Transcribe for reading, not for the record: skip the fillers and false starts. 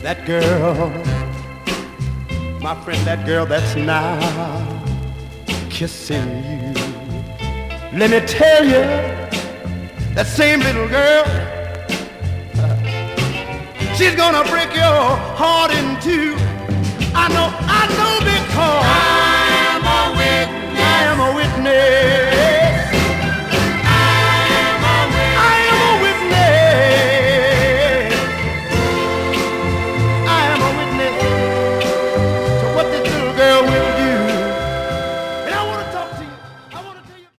That girl, my friend, that girl that's now kissing you. Let me tell you, that same little girl, she's gonna break your heart in two. I know because I am a witness.